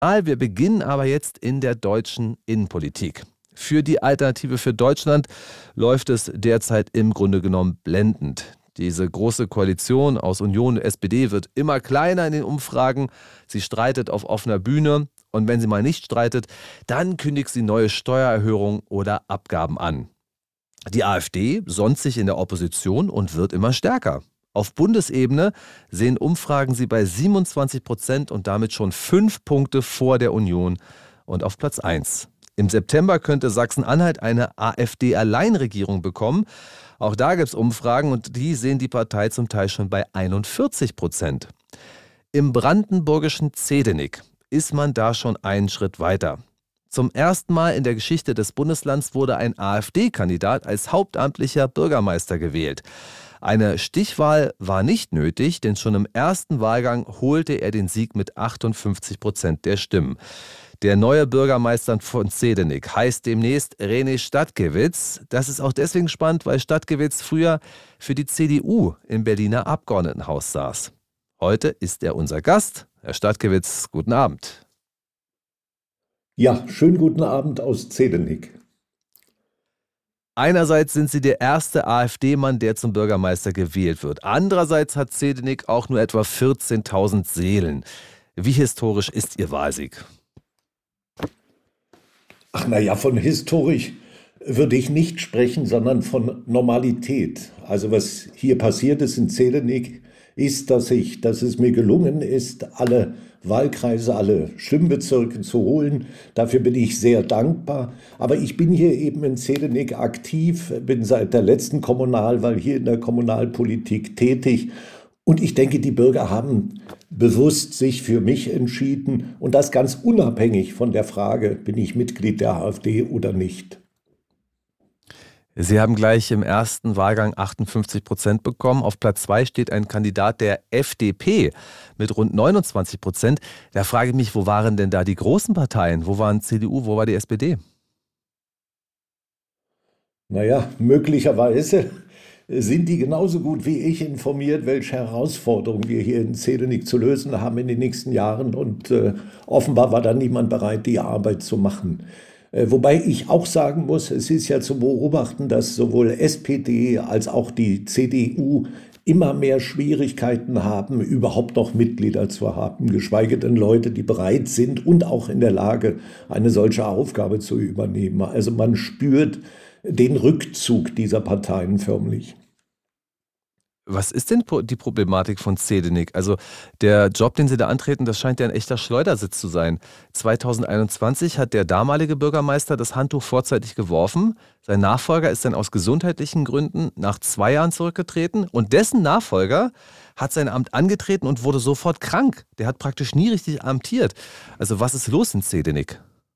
Wir beginnen aber jetzt in der deutschen Innenpolitik. Für die Alternative für Deutschland läuft es derzeit im Grunde genommen blendend. Diese große Koalition aus Union und SPD wird immer kleiner in den Umfragen. Sie streitet auf offener Bühne und wenn sie mal nicht streitet, dann kündigt sie neue Steuererhöhungen oder Abgaben an. Die AfD sonnt sich in der Opposition und wird immer stärker. Auf Bundesebene sehen Umfragen sie bei 27% und damit schon 5 Punkte vor der Union und auf Platz 1. Im September könnte Sachsen-Anhalt eine AfD-Alleinregierung bekommen. Auch da gibt es Umfragen und die sehen die Partei zum Teil schon bei 41%. Im brandenburgischen Zehdenick ist man da schon einen Schritt weiter. Zum ersten Mal in der Geschichte des Bundeslands wurde ein AfD-Kandidat als hauptamtlicher Bürgermeister gewählt. Eine Stichwahl war nicht nötig, denn schon im ersten Wahlgang holte er den Sieg mit 58% der Stimmen. Der neue Bürgermeister von Zehdenick heißt demnächst René Stadtgewitz. Das ist auch deswegen spannend, weil Stadtgewitz früher für die CDU im Berliner Abgeordnetenhaus saß. Heute ist er unser Gast. Herr Stadtgewitz, guten Abend. Ja, schönen guten Abend aus Zehdenick. Einerseits sind Sie der erste AfD-Mann, der zum Bürgermeister gewählt wird. Andererseits hat Zehdenick auch nur etwa 14.000 Seelen. Wie historisch ist Ihr Wahlsieg? Ach naja, von historisch würde ich nicht sprechen, sondern von Normalität. Also was hier passiert ist in Zehdenick, ist, dass es mir gelungen ist, alle Wahlkreise, alle Stimmbezirke zu holen. Dafür bin ich sehr dankbar. Aber ich bin hier eben in Zehdenick aktiv, bin seit der letzten Kommunalwahl hier in der Kommunalpolitik tätig. Und ich denke, die Bürger haben bewusst sich für mich entschieden. Und das ganz unabhängig von der Frage, bin ich Mitglied der AfD oder nicht. Sie haben gleich im ersten Wahlgang 58% bekommen. Auf Platz 2 steht ein Kandidat der FDP mit rund 29%. Da frage ich mich, wo waren denn da die großen Parteien? Wo waren CDU, wo war die SPD? Naja, möglicherweise sind die genauso gut wie ich informiert, welche Herausforderungen wir hier in Zehdenick zu lösen haben in den nächsten Jahren. Und offenbar war da niemand bereit, die Arbeit zu machen. Wobei ich auch sagen muss, es ist ja zu beobachten, dass sowohl SPD als auch die CDU immer mehr Schwierigkeiten haben, überhaupt noch Mitglieder zu haben, geschweige denn Leute, die bereit sind und auch in der Lage, eine solche Aufgabe zu übernehmen. Also man spürt den Rückzug dieser Parteien förmlich. Was ist denn die Problematik von Zehdenick? Also der Job, den Sie da antreten, das scheint ja ein echter Schleudersitz zu sein. 2021 hat der damalige Bürgermeister das Handtuch vorzeitig geworfen. Sein Nachfolger ist dann aus gesundheitlichen Gründen nach 2 Jahren zurückgetreten. Und dessen Nachfolger hat sein Amt angetreten und wurde sofort krank. Der hat praktisch nie richtig amtiert. Also was ist los in Zehdenick?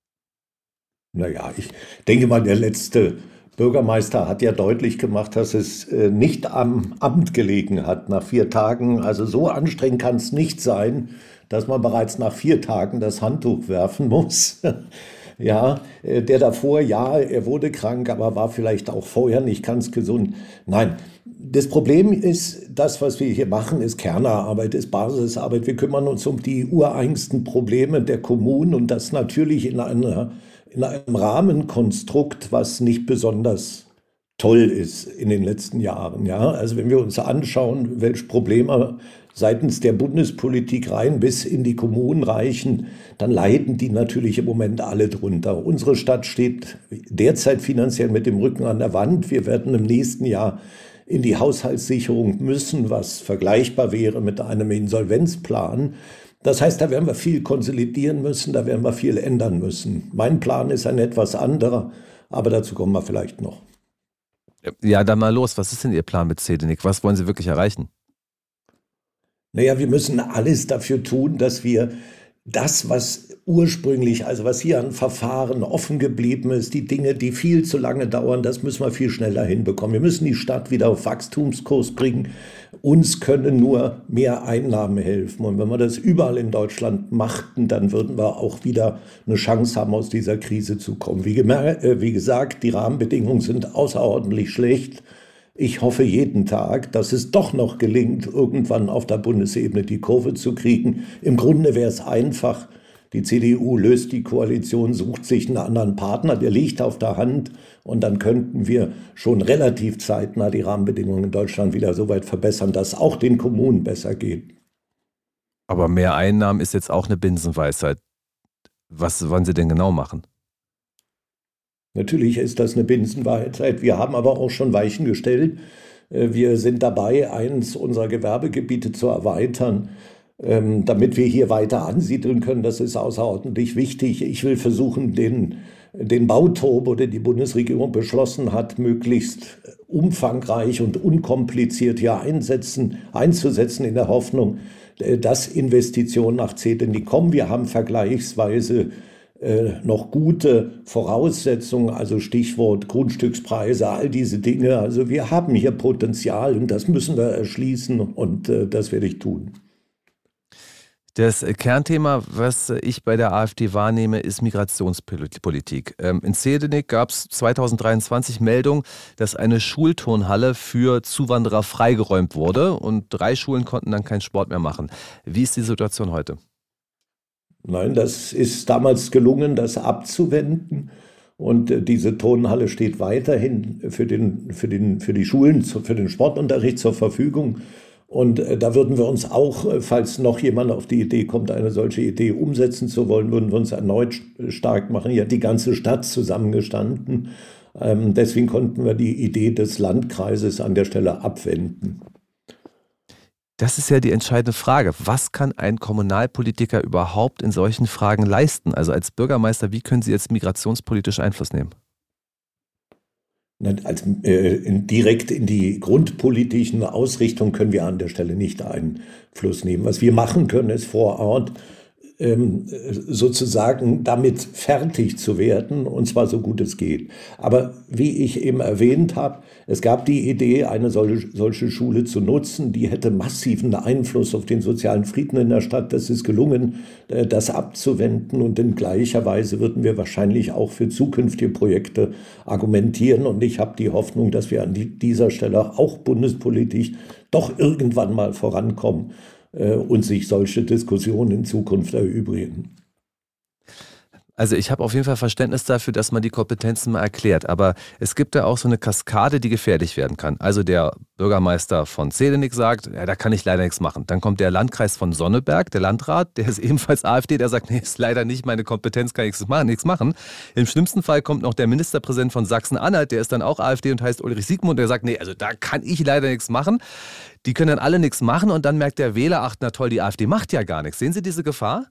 Naja, ich denke mal, der letzte Bürgermeister hat ja deutlich gemacht, dass es nicht am Amt gelegen hat nach 4 Tagen. Also so anstrengend kann es nicht sein, dass man bereits nach 4 Tagen das Handtuch werfen muss. Ja, der davor, ja, er wurde krank, aber war vielleicht auch vorher nicht ganz gesund. Nein, das Problem ist, das, was wir hier machen, ist Kernarbeit, ist Basisarbeit. Wir kümmern uns um die ureigensten Probleme der Kommunen und das natürlich in einem Rahmenkonstrukt, was nicht besonders toll ist in den letzten Jahren. Ja? Also wenn wir uns anschauen, welche Probleme seitens der Bundespolitik rein bis in die Kommunen reichen, dann leiden die natürlich im Moment alle drunter. Unsere Stadt steht derzeit finanziell mit dem Rücken an der Wand. Wir werden im nächsten Jahr in die Haushaltssicherung müssen, was vergleichbar wäre mit einem Insolvenzplan. Das heißt, da werden wir viel konsolidieren müssen, da werden wir viel ändern müssen. Mein Plan ist ein etwas anderer, aber dazu kommen wir vielleicht noch. Ja, dann mal los. Was ist denn Ihr Plan mit Zehdenick? Was wollen Sie wirklich erreichen? Naja, wir müssen alles dafür tun, dass wir das, was ursprünglich, also was hier an Verfahren offen geblieben ist, die Dinge, die viel zu lange dauern, das müssen wir viel schneller hinbekommen. Wir müssen die Stadt wieder auf Wachstumskurs bringen. Uns können nur mehr Einnahmen helfen. Und wenn wir das überall in Deutschland machten, dann würden wir auch wieder eine Chance haben, aus dieser Krise zu kommen. Wie gesagt, die Rahmenbedingungen sind außerordentlich schlecht. Ich hoffe jeden Tag, dass es doch noch gelingt, irgendwann auf der Bundesebene die Kurve zu kriegen. Im Grunde wäre es einfach, Die CDU löst die Koalition, sucht sich einen anderen Partner, der liegt auf der Hand. Und dann könnten wir schon relativ zeitnah die Rahmenbedingungen in Deutschland wieder so weit verbessern, dass es auch den Kommunen besser geht. Aber mehr Einnahmen ist jetzt auch eine Binsenweisheit. Was wollen Sie denn genau machen? Natürlich ist das eine Binsenweisheit. Wir haben aber auch schon Weichen gestellt. Wir sind dabei, eines unserer Gewerbegebiete zu erweitern, damit wir hier weiter ansiedeln können. Das ist außerordentlich wichtig. Ich will versuchen, den Bauturbo, den die Bundesregierung beschlossen hat, möglichst umfangreich und unkompliziert hier einzusetzen, in der Hoffnung, dass Investitionen nach Zehdenick kommen. Wir haben vergleichsweise noch gute Voraussetzungen, also Stichwort Grundstückspreise, all diese Dinge. Also wir haben hier Potenzial und das müssen wir erschließen und das werde ich tun. Das Kernthema, was ich bei der AfD wahrnehme, ist Migrationspolitik. In Zehdenick gab es 2023 Meldung, dass eine Schulturnhalle für Zuwanderer freigeräumt wurde und 3 Schulen konnten dann keinen Sport mehr machen. Wie ist die Situation heute? Nein, das ist damals gelungen, das abzuwenden. Und diese Turnhalle steht weiterhin für die Schulen, für den Sportunterricht zur Verfügung. Und da würden wir uns auch, falls noch jemand auf die Idee kommt, eine solche Idee umsetzen zu wollen, würden wir uns erneut stark machen. Hier hat die ganze Stadt zusammengestanden. Deswegen konnten wir die Idee des Landkreises an der Stelle abwenden. Das ist ja die entscheidende Frage. Was kann ein Kommunalpolitiker überhaupt in solchen Fragen leisten? Also als Bürgermeister, wie können Sie jetzt migrationspolitisch Einfluss nehmen? Direkt in die grundpolitischen Ausrichtungen können wir an der Stelle nicht Einfluss nehmen. Was wir machen können, ist vor Ort sozusagen damit fertig zu werden, und zwar so gut es geht. Aber wie ich eben erwähnt habe, es gab die Idee, eine solche Schule zu nutzen, die hätte massiven Einfluss auf den sozialen Frieden in der Stadt. Das ist gelungen, das abzuwenden, und in gleicher Weise würden wir wahrscheinlich auch für zukünftige Projekte argumentieren, und ich habe die Hoffnung, dass wir an dieser Stelle auch bundespolitisch doch irgendwann mal vorankommen und sich solche Diskussionen in Zukunft erübrigen. Also ich habe auf jeden Fall Verständnis dafür, dass man die Kompetenzen mal erklärt, aber es gibt ja auch so eine Kaskade, die gefährlich werden kann. Also der Bürgermeister von Zehdenick sagt, ja, da kann ich leider nichts machen. Dann kommt der Landkreis von Sonneberg, der Landrat, der ist ebenfalls AfD, der sagt, nee, ist leider nicht meine Kompetenz, kann ich nichts machen. Im schlimmsten Fall kommt noch der Ministerpräsident von Sachsen-Anhalt, der ist dann auch AfD und heißt Ulrich Siegmund, der sagt, nee, also da kann ich leider nichts machen. Die können dann alle nichts machen und dann merkt der Wähler, ach na toll, die AfD macht ja gar nichts. Sehen Sie diese Gefahr?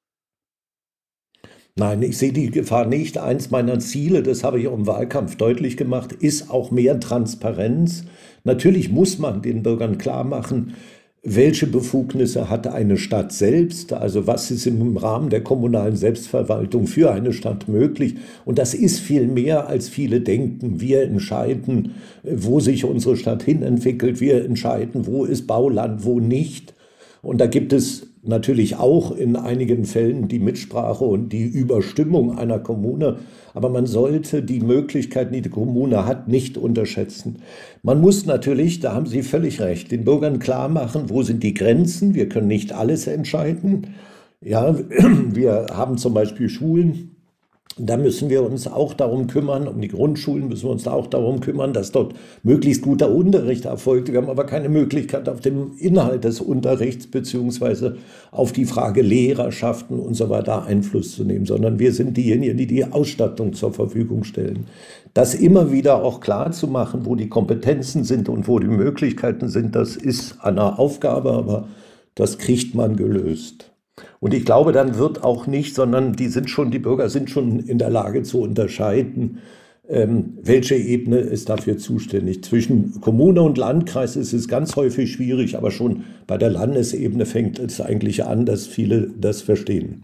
Nein, ich sehe die Gefahr nicht. Eins meiner Ziele, das habe ich auch im Wahlkampf deutlich gemacht, ist auch mehr Transparenz. Natürlich muss man den Bürgern klar machen, welche Befugnisse hat eine Stadt selbst, also was ist im Rahmen der kommunalen Selbstverwaltung für eine Stadt möglich. Und das ist viel mehr, als viele denken. Wir entscheiden, wo sich unsere Stadt hinentwickelt. Wir entscheiden, wo ist Bauland, wo nicht. Und da gibt es natürlich auch in einigen Fällen die Mitsprache und die Überstimmung einer Kommune. Aber man sollte die Möglichkeiten, die die Kommune hat, nicht unterschätzen. Man muss natürlich, da haben Sie völlig recht, den Bürgern klar machen, wo sind die Grenzen. Wir können nicht alles entscheiden. Ja, wir haben zum Beispiel Schulen. Da müssen wir uns auch darum kümmern, um die Grundschulen müssen wir uns auch darum kümmern, dass dort möglichst guter Unterricht erfolgt. Wir haben aber keine Möglichkeit, auf den Inhalt des Unterrichts beziehungsweise auf die Frage Lehrerschaften und so weiter Einfluss zu nehmen, sondern wir sind diejenigen, die die Ausstattung zur Verfügung stellen. Das immer wieder auch klar zu machen, wo die Kompetenzen sind und wo die Möglichkeiten sind, das ist eine Aufgabe, aber das kriegt man gelöst. Und ich glaube, dann wird auch nicht, sondern die Bürger sind schon in der Lage zu unterscheiden, welche Ebene ist dafür zuständig. Zwischen Kommune und Landkreis ist es ganz häufig schwierig, aber schon bei der Landesebene fängt es eigentlich an, dass viele das verstehen.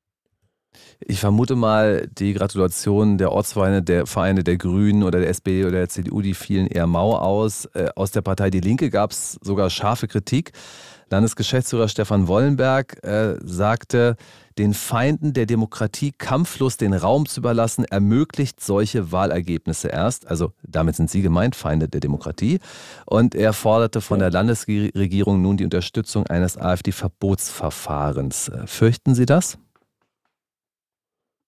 Ich vermute mal, die Gratulation der Ortsvereine der Grünen oder der SPD oder der CDU, die fielen eher mau aus. Aus der Partei Die Linke gab es sogar scharfe Kritik. Landesgeschäftsführer Stefan Wollenberg sagte, den Feinden der Demokratie kampflos den Raum zu überlassen, ermöglicht solche Wahlergebnisse erst. Also damit sind Sie gemeint, Feinde der Demokratie. Und er forderte von der Landesregierung nun die Unterstützung eines AfD-Verbotsverfahrens. Fürchten Sie das?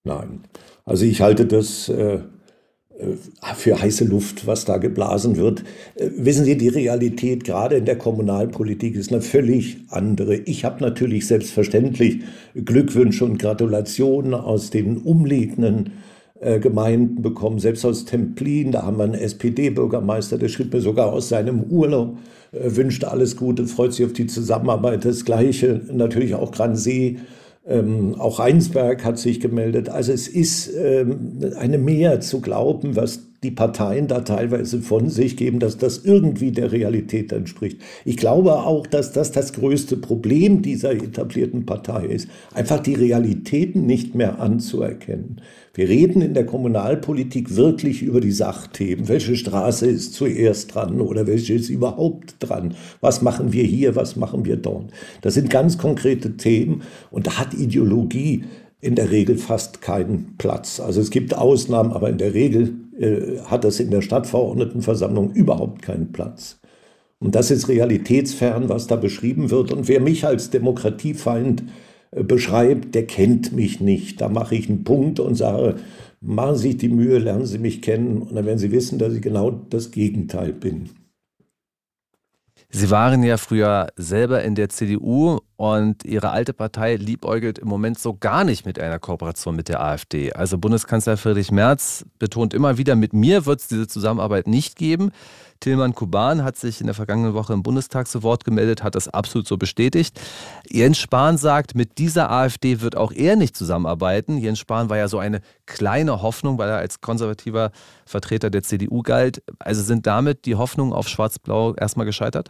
Nein. Also ich halte das für heiße Luft, was da geblasen wird. Wissen Sie, die Realität gerade in der Kommunalpolitik ist eine völlig andere. Ich habe natürlich selbstverständlich Glückwünsche und Gratulationen aus den umliegenden Gemeinden bekommen, selbst aus Templin. Da haben wir einen SPD-Bürgermeister, der schrieb mir sogar aus seinem Urlaub, wünscht alles Gute, freut sich auf die Zusammenarbeit. Das Gleiche natürlich auch Gransee. Auch Rheinsberg hat sich gemeldet. Also es ist eine Mehr zu glauben, was die Parteien da teilweise von sich geben, dass das irgendwie der Realität entspricht. Ich glaube auch, dass das das größte Problem dieser etablierten Partei ist, einfach die Realitäten nicht mehr anzuerkennen. Wir reden in der Kommunalpolitik wirklich über die Sachthemen. Welche Straße ist zuerst dran oder welche ist überhaupt dran? Was machen wir hier, was machen wir dort? Das sind ganz konkrete Themen und da hat Ideologie in der Regel fast keinen Platz. Also es gibt Ausnahmen, aber in der Regel hat das in der Stadtverordnetenversammlung überhaupt keinen Platz. Und das ist realitätsfern, was da beschrieben wird. Und wer mich als Demokratiefeind beschreibt, der kennt mich nicht. Da mache ich einen Punkt und sage, machen Sie sich die Mühe, lernen Sie mich kennen und dann werden Sie wissen, dass ich genau das Gegenteil bin. Sie waren ja früher selber in der CDU und Ihre alte Partei liebäugelt im Moment so gar nicht mit einer Kooperation mit der AfD. Also Bundeskanzler Friedrich Merz betont immer wieder, mit mir wird es diese Zusammenarbeit nicht geben. Tilman Kuban hat sich in der vergangenen Woche im Bundestag zu Wort gemeldet, hat das absolut so bestätigt. Jens Spahn sagt, mit dieser AfD wird auch er nicht zusammenarbeiten. Jens Spahn war ja so eine kleine Hoffnung, weil er als konservativer Vertreter der CDU galt. Also sind damit die Hoffnungen auf Schwarz-Blau erstmal gescheitert?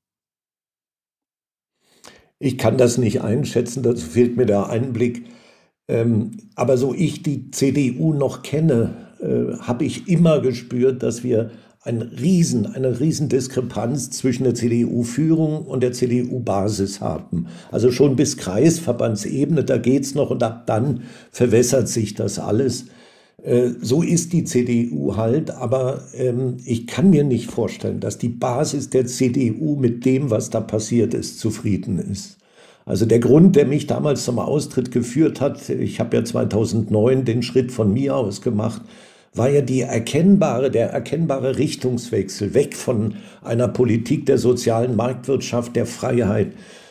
Ich kann das nicht einschätzen, dazu fehlt mir der Einblick. Aber so ich die CDU noch kenne, habe ich immer gespürt, dass wir eine riesen Diskrepanz zwischen der CDU-Führung und der CDU-Basis haben. Also schon bis Kreisverbandsebene, da geht's noch und ab dann verwässert sich das alles. So ist die CDU halt, aber ich kann mir nicht vorstellen, dass die Basis der CDU mit dem, was da passiert ist, zufrieden ist. Also der Grund, der mich damals zum Austritt geführt hat, ich habe ja 2009 den Schritt von mir aus gemacht, war ja der erkennbare Richtungswechsel weg von einer Politik der sozialen Marktwirtschaft, der Freiheit,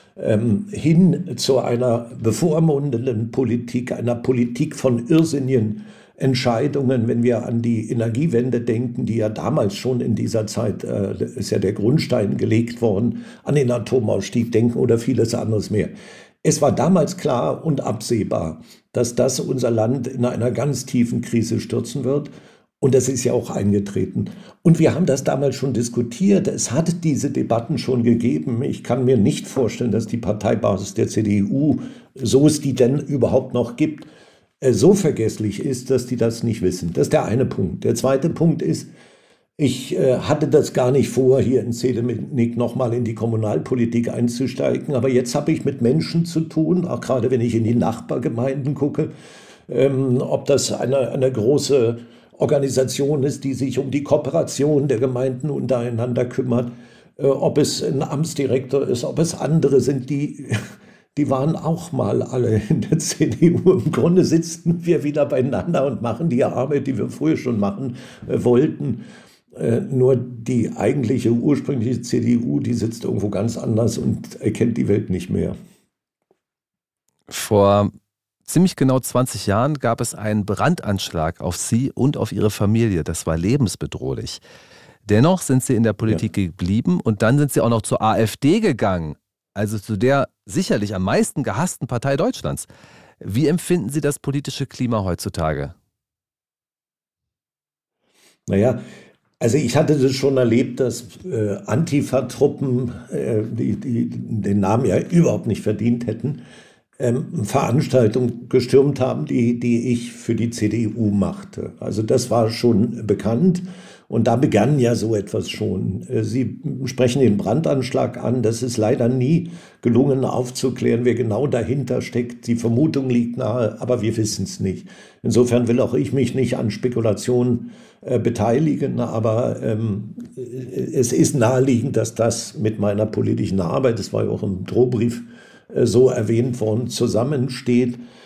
hin zu einer bevormundenden Politik, einer Politik von irrsinnigen Entscheidungen, wenn wir an die Energiewende denken, die ja damals schon in dieser Zeit, ist ja der Grundstein gelegt worden, an den Atomausstieg denken oder vieles anderes mehr. Es war damals klar und absehbar, dass das unser Land in einer ganz tiefen Krise stürzen wird. Und das ist ja auch eingetreten. Und wir haben das damals schon diskutiert. Es hat diese Debatten schon gegeben. Ich kann mir nicht vorstellen, dass die Parteibasis der CDU, so es die denn überhaupt noch gibt, so vergesslich ist, dass die das nicht wissen. Das ist der eine Punkt. Der zweite Punkt ist, ich hatte das gar nicht vor, hier in Zehdenick nochmal in die Kommunalpolitik einzusteigen. Aber jetzt habe ich mit Menschen zu tun, auch gerade wenn ich in die Nachbargemeinden gucke, ob das eine große Organisation ist, die sich um die Kooperation der Gemeinden untereinander kümmert, ob es ein Amtsdirektor ist, ob es andere sind, die waren auch mal alle in der CDU. Im Grunde sitzen wir wieder beieinander und machen die Arbeit, die wir früher schon machen wollten. Nur die eigentliche ursprüngliche CDU, die sitzt irgendwo ganz anders und erkennt die Welt nicht mehr. Vor ziemlich genau 20 Jahren gab es einen Brandanschlag auf Sie und auf Ihre Familie. Das war lebensbedrohlich. Dennoch sind Sie in der Politik geblieben und dann sind Sie auch noch zur AfD gegangen, also zu der sicherlich am meisten gehassten Partei Deutschlands. Wie empfinden Sie das politische Klima heutzutage? Naja, also ich hatte das schon erlebt, dass Antifa-Truppen, die den Namen ja überhaupt nicht verdient hätten, Veranstaltungen gestürmt haben, die ich für die CDU machte. Also das war schon bekannt und da begann ja so etwas schon. Sie sprechen den Brandanschlag an. Das ist leider nie gelungen aufzuklären, wer genau dahinter steckt. Die Vermutung liegt nahe, aber wir wissen es nicht. Insofern will auch ich mich nicht an Spekulationen beteiligen, aber es ist naheliegend, dass das mit meiner politischen Arbeit, das war ja auch im Drohbrief so erwähnt worden, zusammensteht.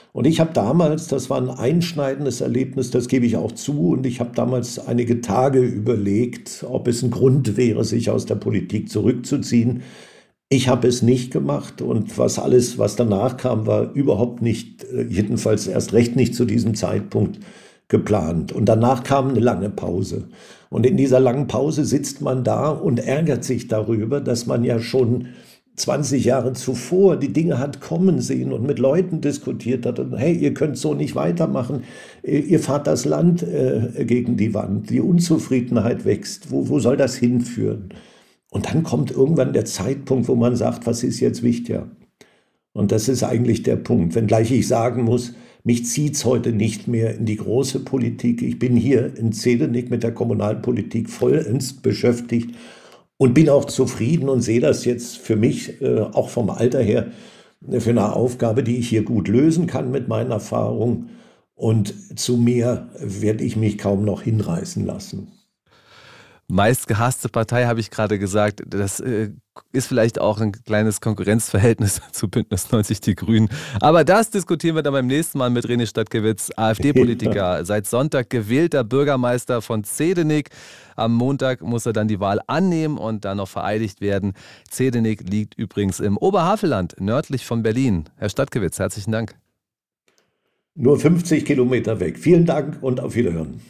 Und ich habe damals, das war ein einschneidendes Erlebnis, das gebe ich auch zu, und ich habe damals einige Tage überlegt, ob es ein Grund wäre, sich aus der Politik zurückzuziehen. Ich habe es nicht gemacht, und was danach kam, war überhaupt nicht, jedenfalls erst recht nicht zu diesem Zeitpunkt geplant. Und danach kam eine lange Pause. Und in dieser langen Pause sitzt man da und ärgert sich darüber, dass man ja schon 20 Jahre zuvor die Dinge hat kommen sehen und mit Leuten diskutiert hat. Und hey, ihr könnt so nicht weitermachen. Ihr fahrt das Land gegen die Wand. Die Unzufriedenheit wächst. Wo soll das hinführen? Und dann kommt irgendwann der Zeitpunkt, wo man sagt, was ist jetzt wichtiger? Und das ist eigentlich der Punkt. Wenngleich ich sagen muss, mich zieht es heute nicht mehr in die große Politik. Ich bin hier in Zelenik mit der Kommunalpolitik vollends beschäftigt und bin auch zufrieden und sehe das jetzt für mich, auch vom Alter her, für eine Aufgabe, die ich hier gut lösen kann mit meinen Erfahrungen. Und zu mehr werde ich mich kaum noch hinreißen lassen. Meistgehasste Partei, habe ich gerade gesagt. Das ist vielleicht auch ein kleines Konkurrenzverhältnis zu Bündnis 90 Die Grünen. Aber das diskutieren wir dann beim nächsten Mal mit René Stadtgewitz, AfD-Politiker, seit Sonntag gewählter Bürgermeister von Zedenick. Am Montag muss er dann die Wahl annehmen und dann noch vereidigt werden. Zedenick liegt übrigens im Oberhavelland, nördlich von Berlin. Herr Stadtgewitz, herzlichen Dank. Nur 50 Kilometer weg. Vielen Dank und auf Wiederhören.